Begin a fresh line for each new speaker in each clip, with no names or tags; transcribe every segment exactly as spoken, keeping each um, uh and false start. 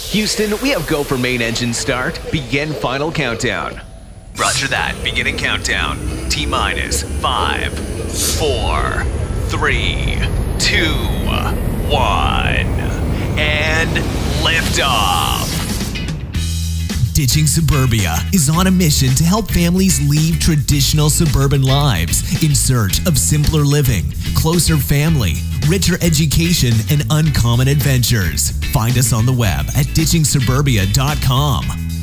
Houston, we have go for main engine start. Begin final countdown. Roger that. Beginning countdown. T minus five, four, three, two, one, and liftoff.
Ditching Suburbia is on a mission to help families leave traditional suburban lives in search of simpler living, closer family, richer education, and uncommon adventures. Find us on the web at ditching suburbia dot com.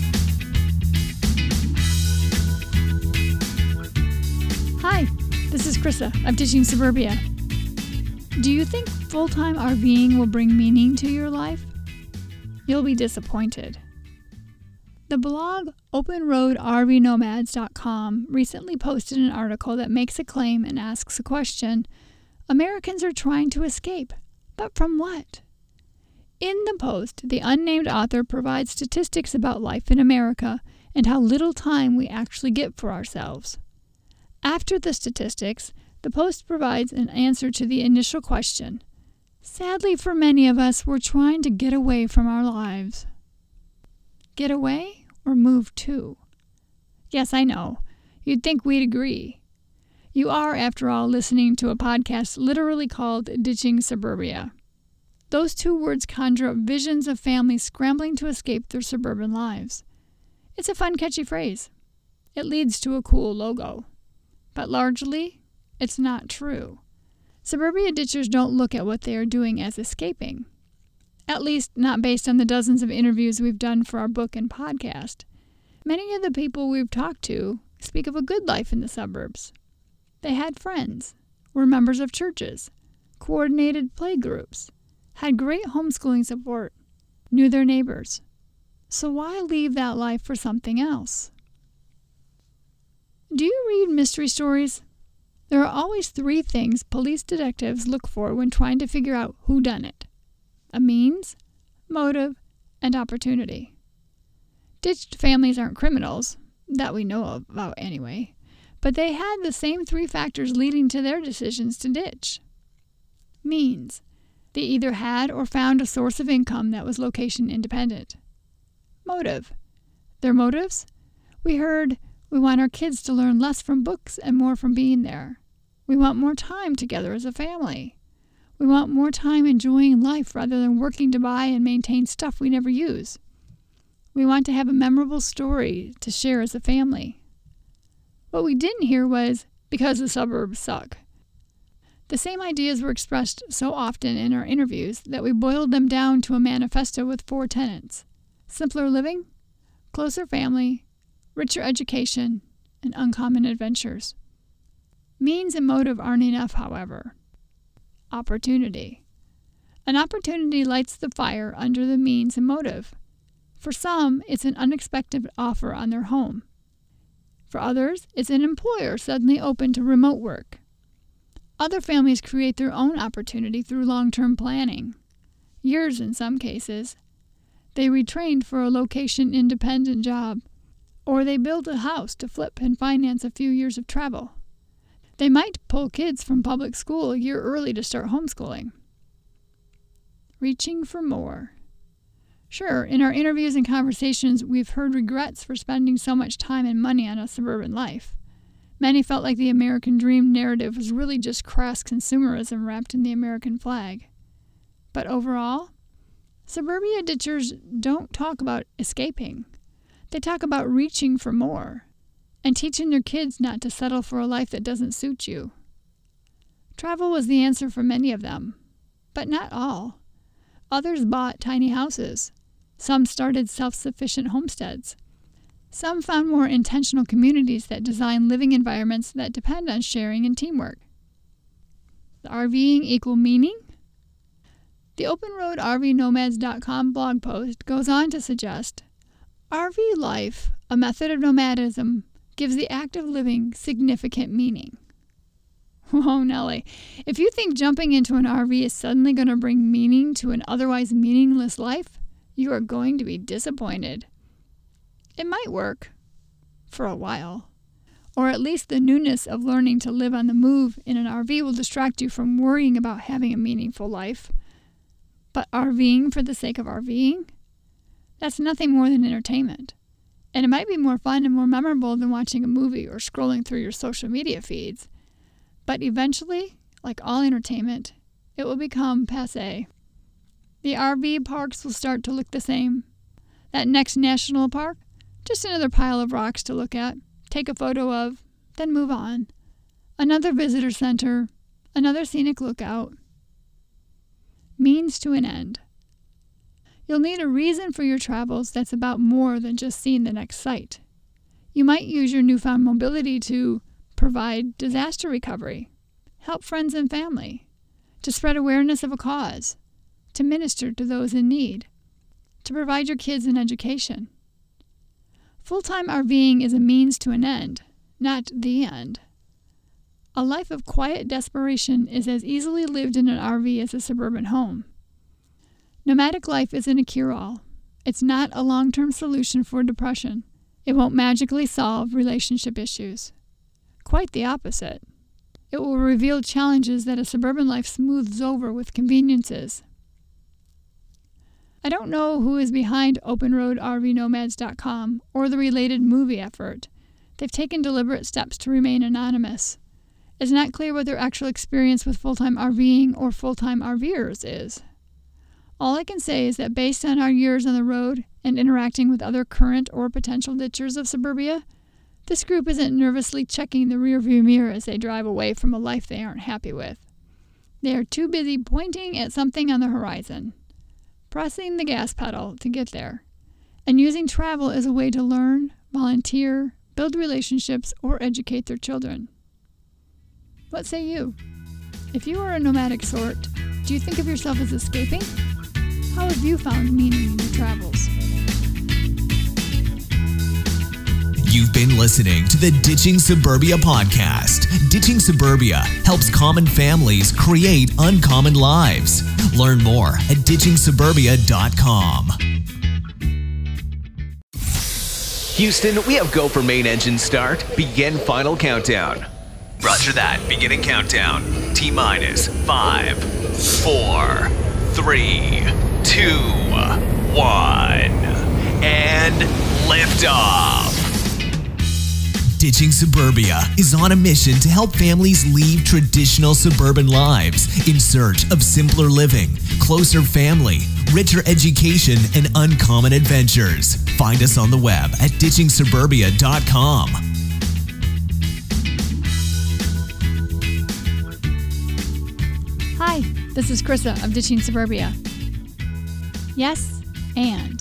Hi, this is Krista of Ditching Suburbia. Do you think full-time RVing will bring meaning to your life? You'll be disappointed. The blog open road R V nomads dot com recently posted an article that makes a claim and asks a question. Americans are trying to escape, but from what? In the post, the unnamed author provides statistics about life in America and how little time we actually get for ourselves. After the statistics, the post provides an answer to the initial question. Sadly, for many of us, we're trying to get away from our lives. Get away or move to? Yes, I know. You'd think we'd agree. You are, after all, listening to a podcast literally called Ditching Suburbia. Those two words conjure up visions of families scrambling to escape their suburban lives. It's a fun, catchy phrase. It leads to a cool logo. But largely, it's not true. Suburbia ditchers don't look at what they are doing as escaping. At least, not based on the dozens of interviews we've done for our book and podcast. Many of the people we've talked to speak of a good life in the suburbs. They had friends, were members of churches, coordinated play groups, had great homeschooling support, knew their neighbors. So why leave that life for something else? Do you read mystery stories? There are always three things police detectives look for when trying to figure out who done it. A means, motive, and opportunity. Ditched families aren't criminals, that we know about anyway, but they had the same three factors leading to their decisions to ditch. Means. They either had or found a source of income that was location independent. Motive. Their motives? We heard, we want our kids to learn less from books and more from being there. We want more time together as a family. We want more time enjoying life rather than working to buy and maintain stuff we never use. We want to have a memorable story to share as a family. What we didn't hear was, because the suburbs suck. The same ideas were expressed so often in our interviews that we boiled them down to a manifesto with four tenets: simpler living, closer family, richer education, and uncommon adventures. Means and motive aren't enough, however. Opportunity. An opportunity lights the fire under the means and motive. For some, it's an unexpected offer on their home. For others, it's an employer suddenly open to remote work. Other families create their own opportunity through long-term planning. Years in some cases. They retrained for a location-independent job, or they build a house to flip and finance a few years of travel. They might pull kids from public school a year early to start homeschooling. Reaching for more. Sure, in our interviews and conversations, we've heard regrets for spending so much time and money on a suburban life. Many felt like the American dream narrative was really just crass consumerism wrapped in the American flag. But overall, suburbia ditchers don't talk about escaping. They talk about reaching for more and teaching their kids not to settle for a life that doesn't suit you. Travel was the answer for many of them, but not all. Others bought tiny houses. Some started self-sufficient homesteads. Some found more intentional communities that design living environments that depend on sharing and teamwork. The RVing equal meaning? The open road R V nomads dot com blog post goes on to suggest, R V life, a method of nomadism, gives the act of living significant meaning. Whoa, Nellie, if you think jumping into an R V is suddenly going to bring meaning to an otherwise meaningless life, you are going to be disappointed. It might work, for a while. Or at least the newness of learning to live on the move in an R V will distract you from worrying about having a meaningful life. But RVing for the sake of RVing? That's nothing more than entertainment. And it might be more fun and more memorable than watching a movie or scrolling through your social media feeds. But eventually, like all entertainment, it will become passé. The R V parks will start to look the same. That next national park, just another pile of rocks to look at, take a photo of, then move on. Another visitor center, another scenic lookout. Means to an end. You'll need a reason for your travels that's about more than just seeing the next site. You might use your newfound mobility to provide disaster recovery, help friends and family, to spread awareness of a cause, to minister to those in need, to provide your kids an education. Full-time RVing is a means to an end, not the end. A life of quiet desperation is as easily lived in an R V as a suburban home. Nomadic life isn't a cure-all. It's not a long-term solution for depression. It won't magically solve relationship issues. Quite the opposite. It will reveal challenges that a suburban life smooths over with conveniences. I don't know who is behind open road R V nomads dot com or the related movie effort. They've taken deliberate steps to remain anonymous. It's not clear what their actual experience with full-time RVing or full-time RVers is. All I can say is that based on our years on the road and interacting with other current or potential ditchers of suburbia, this group isn't nervously checking the rearview mirror as they drive away from a life they aren't happy with. They are too busy pointing at something on the horizon, pressing the gas pedal to get there, and using travel as a way to learn, volunteer, build relationships, or educate their children. What say you? If you are a nomadic sort, do you think of yourself as escaping? How have you found meaning in your travels?
You've been listening to the Ditching Suburbia podcast. Ditching Suburbia helps common families create uncommon lives. Learn more at ditching suburbia dot com.
Houston, we have go for main engine start. Begin final countdown. Roger that. Beginning countdown. T-minus five, four, three, two, one. And liftoff.
Ditching Suburbia is on a mission to help families leave traditional suburban lives in search of simpler living, closer family, richer education, and uncommon adventures. Find us on the web at ditching suburbia dot com.
Hi, this is Krista of Ditching Suburbia. Yes, and.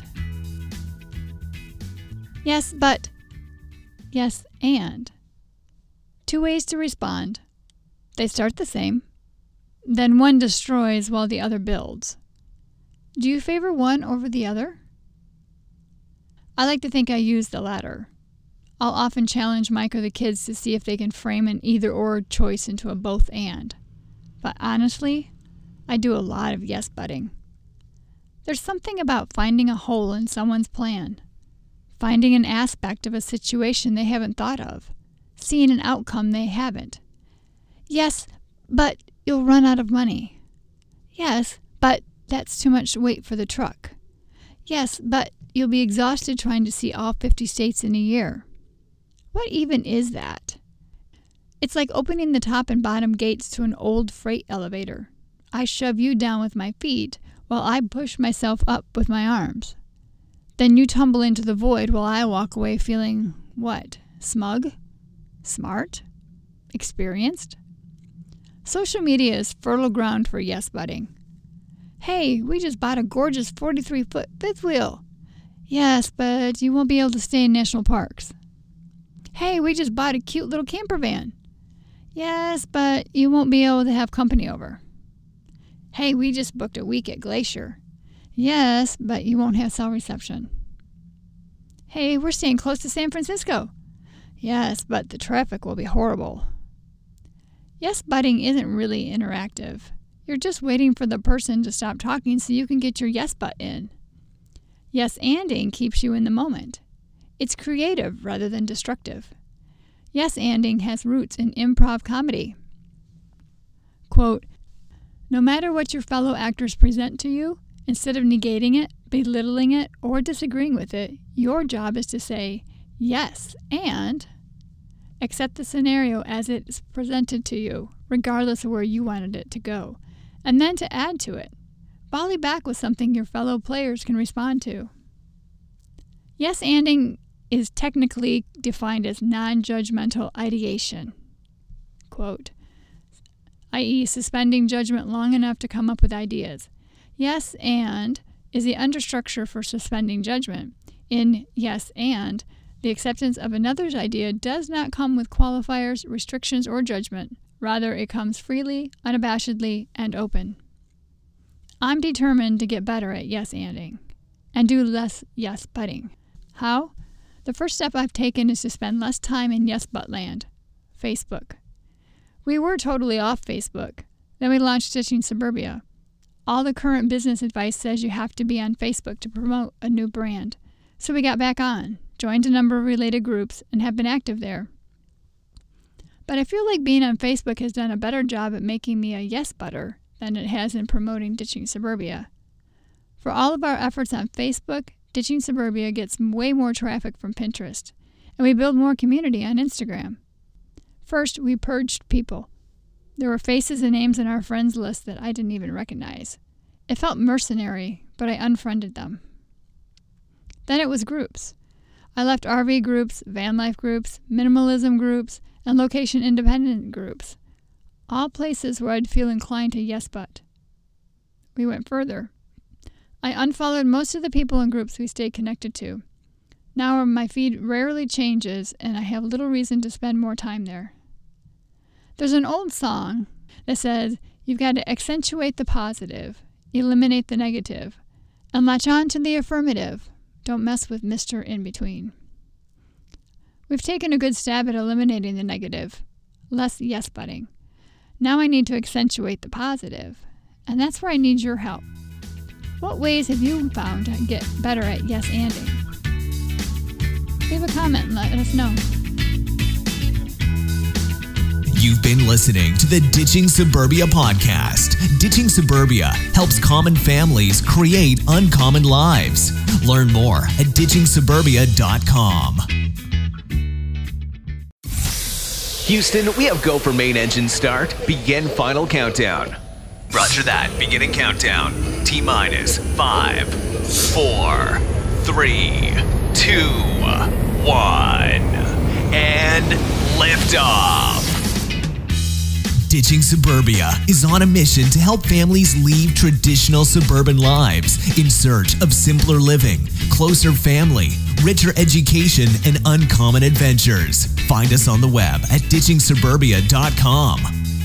Yes, but. Yes, and. Two ways to respond. They start the same. Then one destroys while the other builds. Do you favor one over the other? I like to think I use the latter. I'll often challenge Mike or the kids to see if they can frame an either-or choice into a both-and. But honestly, I do a lot of yes-butting. There's something about finding a hole in someone's plan, finding an aspect of a situation they haven't thought of, seeing an outcome they haven't. Yes, but you'll run out of money. Yes, but that's too much weight for the truck. Yes, but you'll be exhausted trying to see all fifty states in a year. What even is that? It's like opening the top and bottom gates to an old freight elevator. I shove you down with my feet while I push myself up with my arms. Then you tumble into the void while I walk away feeling, what, smug? Smart? Experienced? Social media is fertile ground for yes-butting. Hey, we just bought a gorgeous forty-three foot fifth wheel. Yes, but you won't be able to stay in national parks. Hey, we just bought a cute little camper van. Yes, but you won't be able to have company over. Hey, we just booked a week at Glacier. Yes, but you won't have cell reception. Hey, we're staying close to San Francisco. Yes, but the traffic will be horrible. Yes-butting isn't really interactive. You're just waiting for the person to stop talking so you can get your yes-but in. Yes-anding keeps you in the moment. It's creative rather than destructive. Yes-anding has roots in improv comedy. Quote, no matter what your fellow actors present to you, Instead of negating it, belittling it, or disagreeing with it, your job is to say, yes, and accept the scenario as it's presented to you, regardless of where you wanted it to go, and then to add to it. Volley back with something your fellow players can respond to. Yes-anding is technically defined as non-judgmental ideation, quote, that is suspending judgment long enough to come up with ideas. Yes and is the understructure for suspending judgment. In yes and, the acceptance of another's idea does not come with qualifiers, restrictions, or judgment. Rather, it comes freely, unabashedly, and open. I'm determined to get better at yes-anding and do less yes-butting. How? The first step I've taken is to spend less time in yes-but land. Facebook. We were totally off Facebook. Then we launched Ditching Suburbia. All the current business advice says you have to be on Facebook to promote a new brand. So we got back on, joined a number of related groups, and have been active there. But I feel like being on Facebook has done a better job at making me a yes-butter than it has in promoting Ditching Suburbia. For all of our efforts on Facebook, Ditching Suburbia gets way more traffic from Pinterest, and we build more community on Instagram. First, we purged people. There were faces and names in our friends list that I didn't even recognize. It felt mercenary, but I unfriended them. Then it was groups. I left R V groups, van life groups, minimalism groups, and location-independent groups, all places where I'd feel inclined to yes-but. We went further. I unfollowed most of the people and groups we stayed connected to. Now my feed rarely changes, and I have little reason to spend more time there. There's an old song that says, you've got to accentuate the positive, eliminate the negative, and latch on to the affirmative. Don't mess with Mister In-Between. We've taken a good stab at eliminating the negative, less yes-butting. Now I need to accentuate the positive, and that's where I need your help. What ways have you found to get better at yes-anding? Leave a comment and let us know.
You've been listening to the Ditching Suburbia podcast. Ditching Suburbia helps common families create uncommon lives. Learn more at ditching suburbia dot com.
Houston, we have go for main engine start. Begin final countdown. Roger that. Beginning countdown. T-minus five, four, three, two, one. And liftoff.
Ditching Suburbia is on a mission to help families leave traditional suburban lives in search of simpler living, closer family, richer education, and uncommon adventures. Find us on the web at ditching suburbia dot com.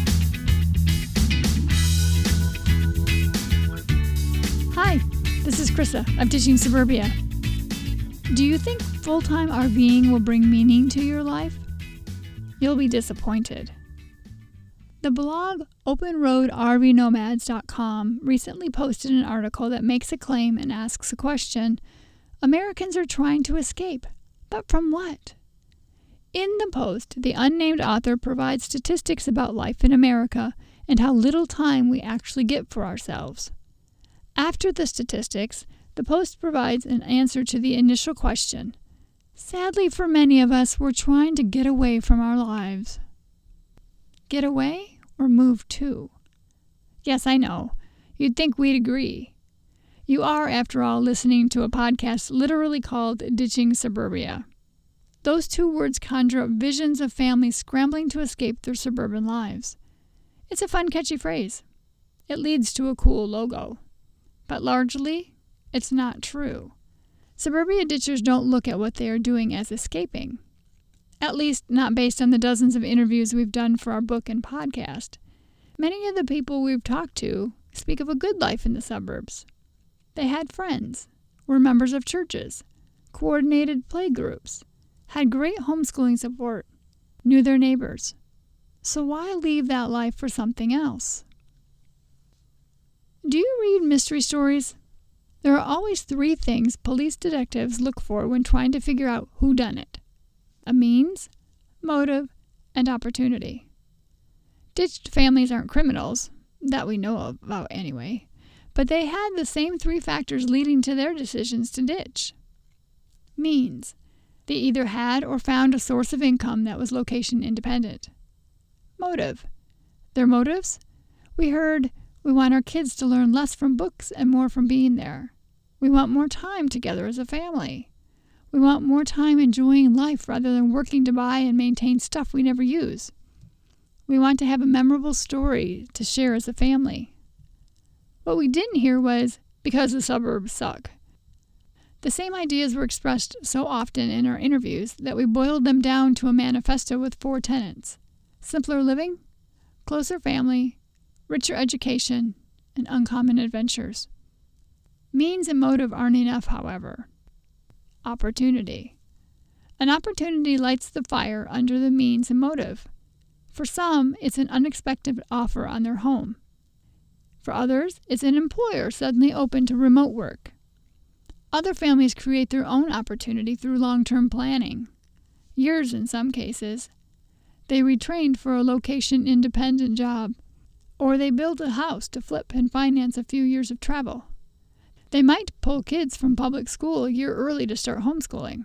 Hi, this is Krista of Ditching Suburbia. Do you think full-time RVing will bring meaning to your life? You'll be disappointed. The blog open road R V nomads dot com recently posted an article that makes a claim and asks a question. Americans are trying to escape, but from what? In the post, the unnamed author provides statistics about life in America and how little time we actually get for ourselves. After the statistics, the post provides an answer to the initial question. Sadly, for many of us, we're trying to get away from our lives. Get away or move to? Yes, I know. You'd think we'd agree. You are, after all, listening to a podcast literally called Ditching Suburbia. Those two words conjure up visions of families scrambling to escape their suburban lives. It's a fun, catchy phrase. It leads to a cool logo. But largely, it's not true. Suburbia ditchers don't look at what they are doing as escaping. At least, not based on the dozens of interviews we've done for our book and podcast. Many of the people we've talked to speak of a good life in the suburbs. They had friends, were members of churches, coordinated play groups, had great homeschooling support, knew their neighbors. So why leave that life for something else? Do you read mystery stories? There are always three things police detectives look for when trying to figure out who done it. A means, motive, and opportunity. Ditched families aren't criminals, that we know about anyway, but they had the same three factors leading to their decisions to ditch. Means. They either had or found a source of income that was location independent. Motive. Their motives? We heard, we want our kids to learn less from books and more from being there. We want more time together as a family. We want more time enjoying life rather than working to buy and maintain stuff we never use. We want to have a memorable story to share as a family. What we didn't hear was, because the suburbs suck. The same ideas were expressed so often in our interviews that we boiled them down to a manifesto with four tenets: simpler living, closer family, richer education, and uncommon adventures. Means and motive aren't enough, however. Opportunity. An opportunity lights the fire under the means and motive. For some, it's an unexpected offer on their home. For others, it's an employer suddenly open to remote work. Other families create their own opportunity through long-term planning. Years in some cases. They retrained for a location-independent job, or they build a house to flip and finance a few years of travel. They might pull kids from public school a year early to start homeschooling.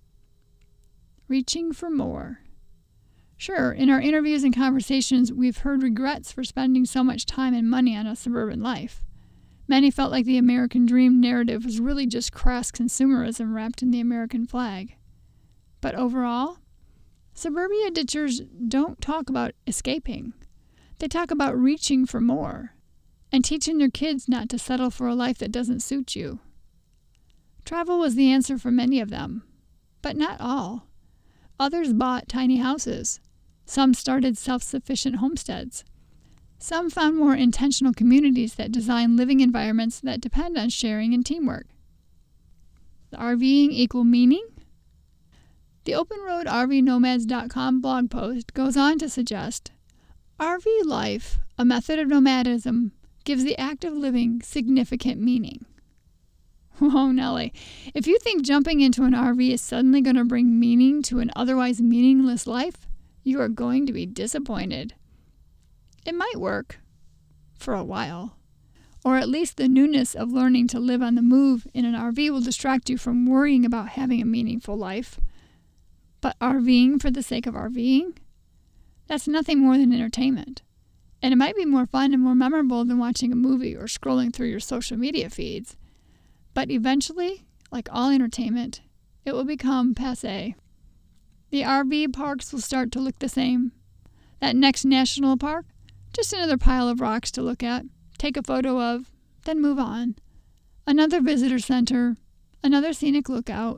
Reaching for more. Sure, in our interviews and conversations, we've heard regrets for spending so much time and money on a suburban life. Many felt like the American dream narrative was really just crass consumerism wrapped in the American flag. But overall, suburbia ditchers don't talk about escaping. They talk about reaching for more and teaching their kids not to settle for a life that doesn't suit you. Travel was the answer for many of them, but not all. Others bought tiny houses. Some started self-sufficient homesteads. Some found more intentional communities that design living environments that depend on sharing and teamwork. The RVing equal meaning? The Open Road R V Nomads dot com blog post goes on to suggest, R V life, a method of nomadism, gives the act of living significant meaning. Whoa, Nellie, if you think jumping into an R V is suddenly going to bring meaning to an otherwise meaningless life, you are going to be disappointed. It might work, for a while. Or at least the newness of learning to live on the move in an R V will distract you from worrying about having a meaningful life. But RVing for the sake of RVing? That's nothing more than entertainment. And it might be more fun and more memorable than watching a movie or scrolling through your social media feeds. But eventually, like all entertainment, it will become passé. The R V parks will start to look the same. That next national park? Just another pile of rocks to look at, take a photo of, then move on. Another visitor center, another scenic lookout.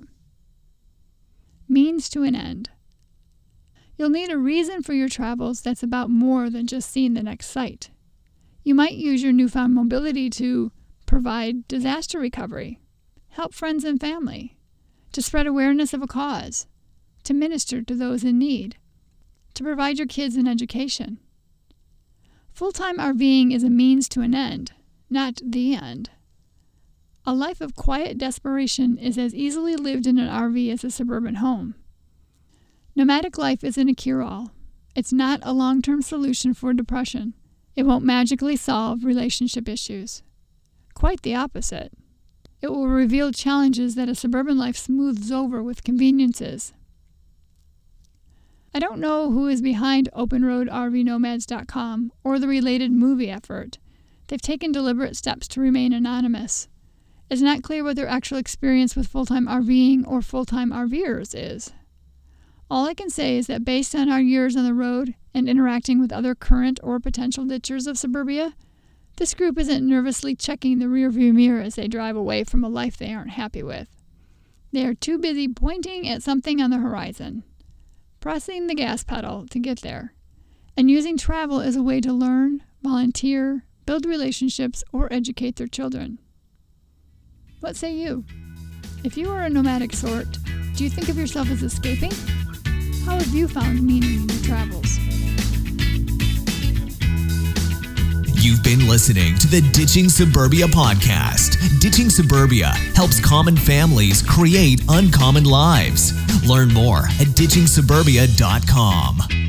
Means to an end. You'll need a reason for your travels that's about more than just seeing the next site. You might use your newfound mobility to provide disaster recovery, help friends and family, to spread awareness of a cause, to minister to those in need, to provide your kids an education. Full-time RVing is a means to an end, not the end. A life of quiet desperation is as easily lived in an R V as a suburban home. Nomadic life isn't a cure-all. It's not a long-term solution for depression. It won't magically solve relationship issues. Quite the opposite. It will reveal challenges that a suburban life smooths over with conveniences. I don't know who is behind Open Road R V Nomads dot com or the related movie effort. They've taken deliberate steps to remain anonymous. It's not clear what their actual experience with full-time RVing or full-time RVers is. All I can say is that based on our years on the road and interacting with other current or potential ditchers of suburbia, this group isn't nervously checking the rearview mirror as they drive away from a life they aren't happy with. They are too busy pointing at something on the horizon, pressing the gas pedal to get there, and using travel as a way to learn, volunteer, build relationships, or educate their children. What say you? If you are a nomadic sort, do you think of yourself as escaping? How have you found meaning in your travels?
You've been listening to the Ditching Suburbia podcast. Ditching Suburbia helps common families create uncommon lives. Learn more at ditching suburbia dot com.